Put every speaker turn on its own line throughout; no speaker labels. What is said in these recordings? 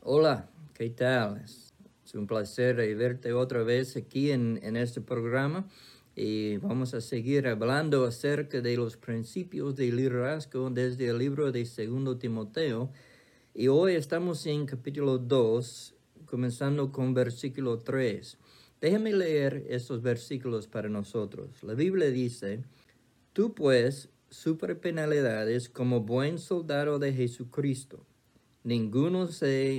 Hola, ¿qué tal? Es un placer verte otra vez aquí en este programa y vamos a seguir hablando acerca de los principios del liderazgo desde el libro de 2 Timoteo y hoy estamos en capítulo 2, comenzando con versículo 3. Déjame leer estos versículos para nosotros. La Biblia dice: Tú pues sufre penalidades como buen soldado de Jesucristo. Ninguno se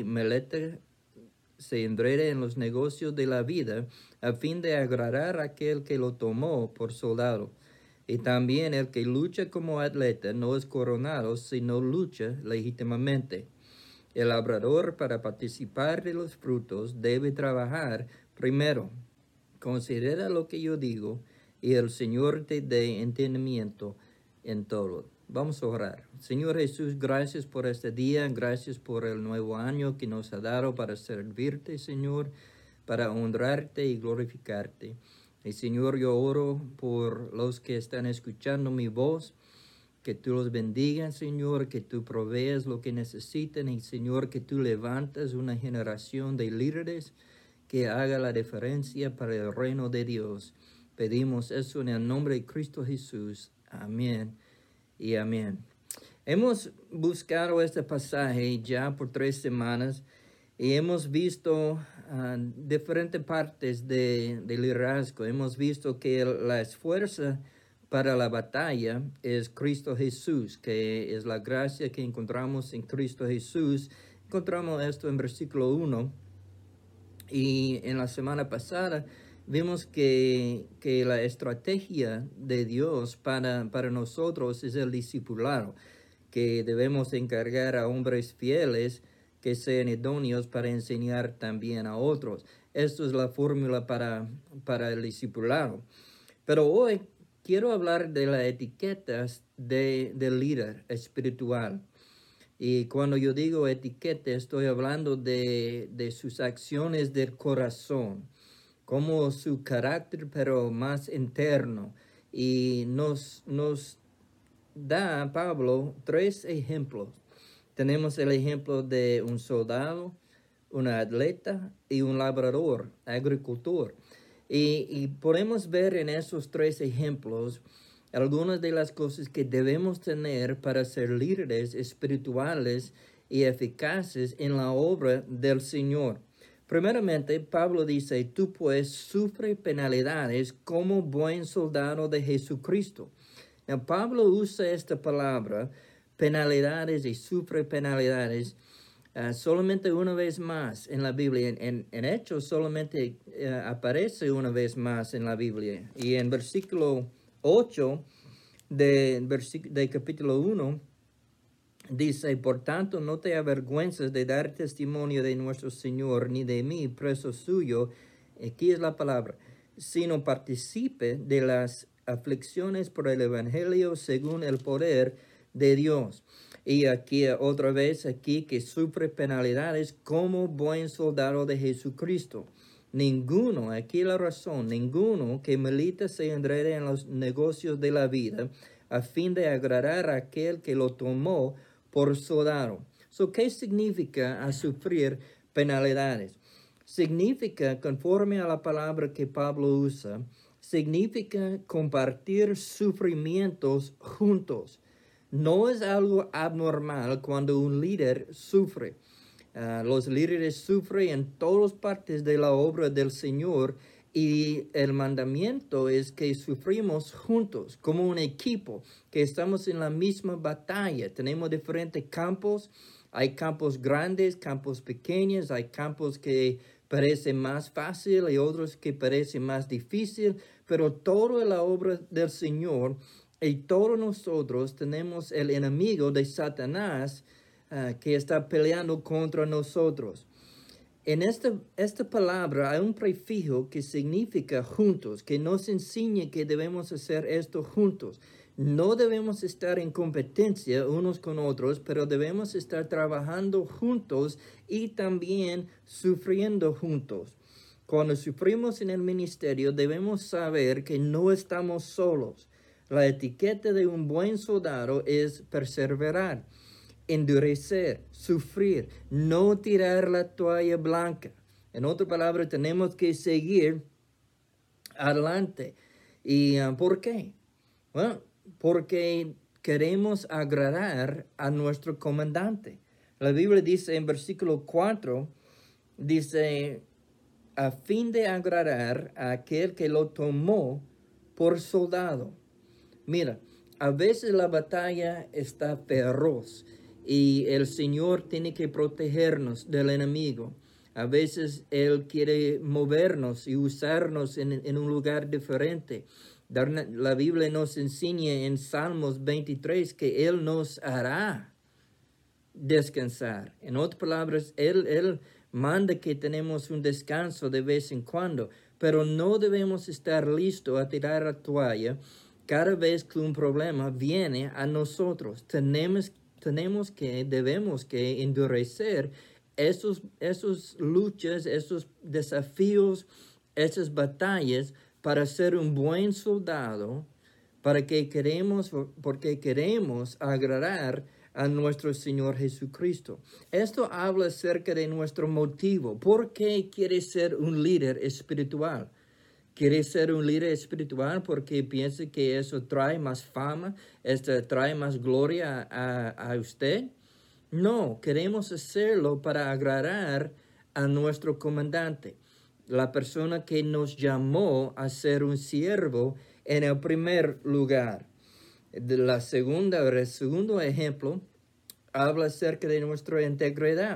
enrede en los negocios de la vida a fin de agradar a aquel que lo tomó por soldado. Y también el que lucha como atleta no es coronado, sino lucha legítimamente. El labrador, para participar de los frutos, debe trabajar primero. Considera lo que yo digo, y el Señor te dé entendimiento en todo. Vamos a orar. Señor Jesús, gracias por este día, gracias por el nuevo año que nos ha dado para servirte, Señor, para honrarte y glorificarte. Y Señor, yo oro por los que están escuchando mi voz, que tú los bendigas, Señor, que tú proveas lo que necesitan y, Señor, que tú levantas una generación de líderes que haga la diferencia para el reino de Dios. Pedimos eso en el nombre de Cristo Jesús. Amén y amén. Hemos buscado este pasaje ya por 3 semanas y hemos visto diferentes partes de liderazgo. Hemos visto que la esfuerzo para la batalla es Cristo Jesús, que es la gracia que encontramos en Cristo Jesús. Encontramos esto en versículo 1. Y en la semana pasada vimos que la estrategia de Dios para nosotros es el discipulado, que debemos encargar a hombres fieles que sean idóneos para enseñar también a otros. Esto es la fórmula para el discipulado. Pero hoy quiero hablar de las etiquetas del líder espiritual. Y cuando yo digo etiqueta, estoy hablando de sus acciones del corazón, como su carácter, pero más interno. Y nos da Pablo 3 ejemplos. Tenemos el ejemplo de un soldado, un atleta y un labrador, agricultor. Y podemos ver en esos 3 ejemplos algunas de las cosas que debemos tener para ser líderes espirituales y eficaces en la obra del Señor. Primeramente, Pablo dice: tú pues sufre penalidades como buen soldado de Jesucristo. Pablo usa esta palabra, penalidades, y sufre penalidades, solamente una vez más en la Biblia. En Hechos solamente aparece una vez más en la Biblia. Y en versículo 8 de capítulo 1 dice: por tanto, no te avergüences de dar testimonio de nuestro Señor, ni de mí, preso suyo. Aquí es la palabra: sino participe de las aflicciones por el evangelio según el poder de Dios. Y aquí otra vez aquí que sufre penalidades como buen soldado de Jesucristo. Ninguno, aquí la razón, ninguno que milita se enrede en los negocios de la vida a fin de agradar a aquel que lo tomó por soldado. ¿Qué significa sufrir penalidades? Significa, conforme a la palabra que Pablo usa, significa compartir sufrimientos juntos. No es algo abnormal cuando un líder sufre. Los líderes sufren en todas partes de la obra del Señor, y el mandamiento es que sufrimos juntos, como un equipo, que estamos en la misma batalla. Tenemos diferentes campos. Hay campos grandes, campos pequeños, hay campos que parecen más fácil y otros que parecen más difícil, pero toda la obra del Señor, y todos nosotros tenemos el enemigo de Satanás que está peleando contra nosotros. En esta palabra hay un prefijo que significa juntos, que nos enseña que debemos hacer esto juntos. No debemos estar en competencia unos con otros, pero debemos estar trabajando juntos y también sufriendo juntos. Cuando sufrimos en el ministerio, debemos saber que no estamos solos. La etiqueta de un buen soldado es perseverar. endurecer, sufrir, no tirar la toalla blanca. En otras palabras, tenemos que seguir adelante. ¿Y por qué? Bueno, porque queremos agradar a nuestro comandante. La Biblia dice en versículo 4, dice, a fin de agradar a aquel que lo tomó por soldado. Mira, a veces la batalla está feroz y el Señor tiene que protegernos del enemigo. A veces Él quiere movernos y usarnos en un lugar diferente. La Biblia nos enseña en Salmos 23 que Él nos hará descansar. En otras palabras, Él manda que tenemos un descanso de vez en cuando, pero no debemos estar listos a tirar la toalla cada vez que un problema viene a nosotros. Debemos que endurecer esos luchas, esos desafíos, esas batallas para ser un buen soldado, porque queremos agradar a nuestro Señor Jesucristo. Esto habla acerca de nuestro motivo. ¿Por qué quieres ser un líder espiritual? ¿Quiere ser un líder espiritual porque piensa que eso trae más fama, trae más gloria a usted? No, queremos hacerlo para agradar a nuestro comandante, la persona que nos llamó a ser un siervo en el primer lugar. El segundo ejemplo habla acerca de nuestra integridad.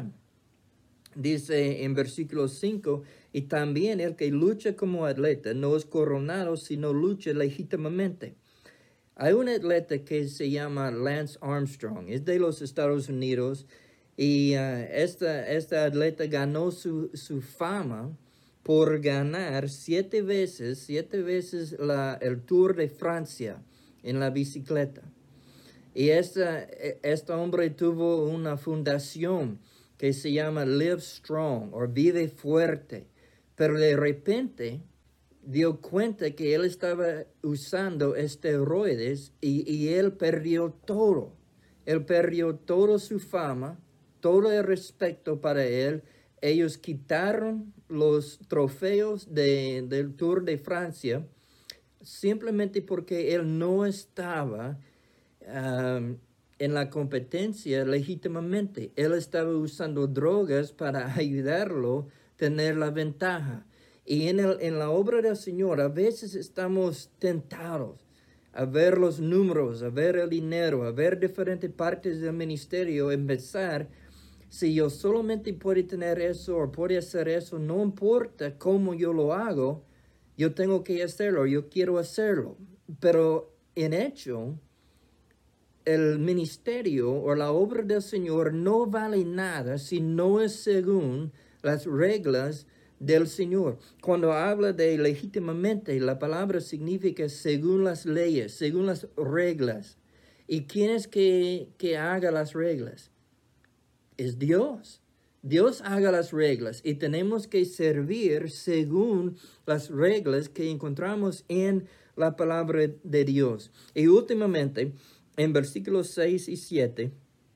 Dice en versículo 5, y también el que lucha como atleta no es coronado, sino lucha legítimamente. Hay un atleta que se llama Lance Armstrong, es de los Estados Unidos, y esta atleta ganó su fama por ganar 7 veces el Tour de Francia en la bicicleta. Y este hombre tuvo una fundación que se llama Live Strong o Vive Fuerte, pero de repente dio cuenta que él estaba usando esteroides y él perdió todo. Él perdió toda su fama, todo el respeto para él. Ellos quitaron los trofeos del Tour de Francia simplemente porque él no estaba en la competencia legítimamente. Él estaba usando drogas para ayudarlo a tener la ventaja. Y en la obra del Señor a veces estamos tentados a ver los números, a ver el dinero, a ver diferentes partes del ministerio, empezar, si yo solamente puedo tener eso o puedo hacer eso, no importa cómo yo lo hago, yo tengo que hacerlo, yo quiero hacerlo. Pero en hecho, el ministerio o la obra del Señor no vale nada si no es según las reglas del Señor. Cuando habla de legítimamente, la palabra significa según las leyes, según las reglas. ¿Y quién es que haga las reglas? Es Dios. Dios haga las reglas y tenemos que servir según las reglas que encontramos en la palabra de Dios. Y últimamente, en versículos 6 y 7,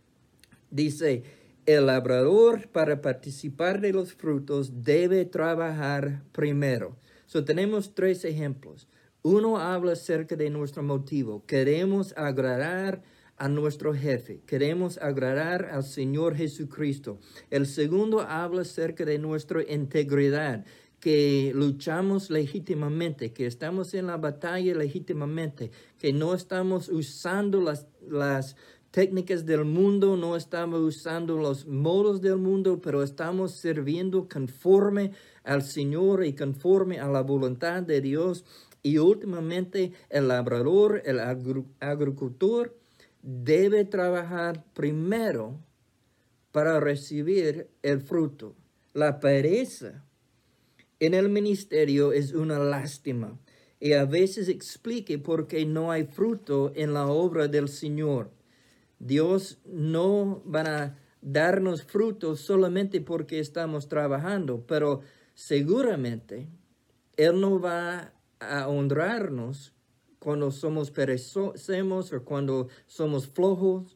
dice, el labrador para participar de los frutos debe trabajar primero. So, tenemos 3 ejemplos. Uno habla acerca de nuestro motivo. Queremos agradar a nuestro jefe. Queremos agradar al Señor Jesucristo. El segundo habla acerca de nuestra integridad, que luchamos legítimamente, que estamos en la batalla legítimamente, que no estamos usando las técnicas del mundo, no estamos usando los modos del mundo, pero estamos sirviendo conforme al Señor y conforme a la voluntad de Dios. Y últimamente el labrador, el agricultor, debe trabajar primero para recibir el fruto. La pereza en el ministerio es una lástima y a veces explique por qué no hay fruto en la obra del Señor. Dios no va a darnos frutos solamente porque estamos trabajando, pero seguramente Él no va a honrarnos cuando somos perezosos o cuando somos flojos,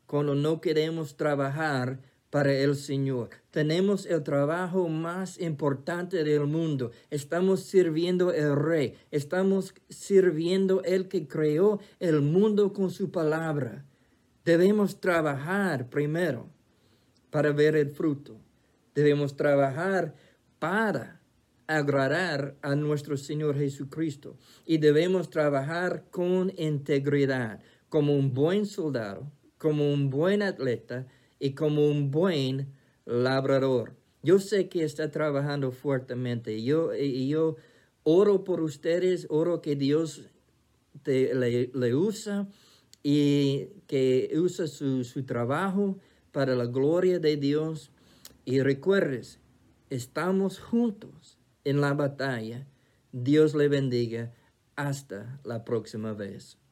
cuando no queremos trabajar para el Señor. Tenemos el trabajo más importante del mundo. Estamos sirviendo al Rey. Estamos sirviendo el que creó el mundo con su palabra. Debemos trabajar primero para ver el fruto. Debemos trabajar para agradar a nuestro Señor Jesucristo. Y debemos trabajar con integridad, como un buen soldado, como un buen atleta y como un buen labrador. Yo sé que está trabajando fuertemente. Yo oro por ustedes, oro que Dios le usa y que usa su trabajo para la gloria de Dios. Y recuerdes, estamos juntos en la batalla. Dios le bendiga. Hasta la próxima vez.